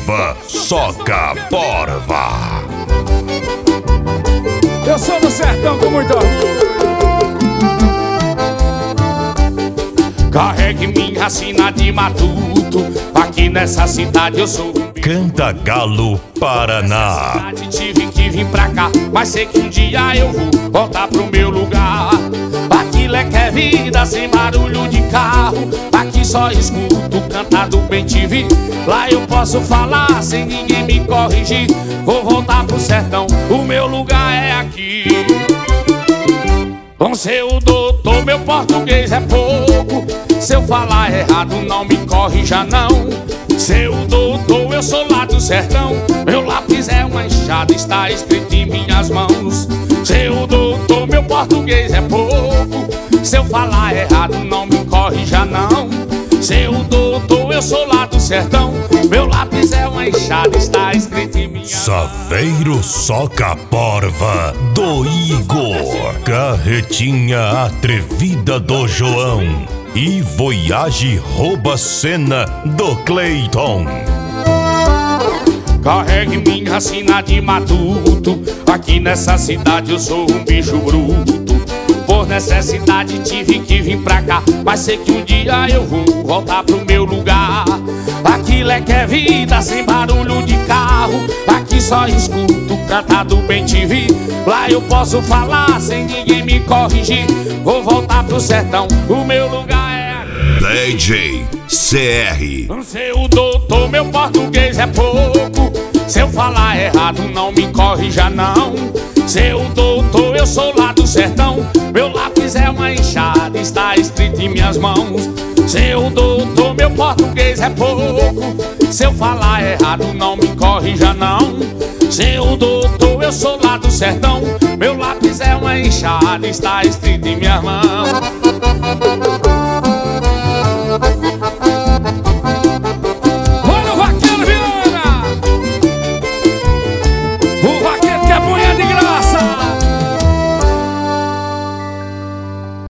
Viva Soca Porva. Eu sou do sertão com muito orgulho. Carregue minha sina de matuto. Aqui nessa cidade eu sou um Cantagalo, Paraná. Tive que vir pra cá, mas sei que um dia eu vou voltar pro meu lugar. Aquilo é que é vida, sem barulho de carro. Aqui só escuto cantar do bem te vi. Lá eu posso falar sem ninguém me corrigir. Vou voltar pro sertão, o meu lugar é aqui. Com seu doutor, meu português é pouco. Se eu falar errado, não me corrija não. Seu doutor, eu sou lá do sertão. Meu lápis é uma enxada, está escrito em minhas mãos. Seu doutor, meu português é pouco. Se eu falar errado, não me corrija não. Seu doutor, eu sou lá do sertão. Meu lápis é uma enxada, está escrito em minhas mãos. Saveiro Soca Porva do Igor. Carretinha atrevida do João. E Voyage rouba cena do Cleiton. Carregue minha sina de matuto. Aqui nessa cidade eu sou um bicho bruto. Por necessidade tive que vir pra cá, mas sei que um dia eu vou voltar pro meu lugar. Aquilo é que é vida, sem barulho de carro. Aqui só escuto cantar do bem te vi. Lá eu posso falar sem ninguém me corrigir. Vou voltar pro sertão, o meu lugar é aqui. DJ CR. Seu doutor, meu português é pouco. Se eu falar errado, não me corrija não. Seu doutor, eu sou lá do sertão. Meu lápis é uma enxada, está escrito em minhas mãos. Seu doutor, meu português é pouco. Se eu falar errado, não me corrija não. Seu doutor, eu sou lá do sertão. Meu lápis é uma enxada, está escrito em minhas mãos.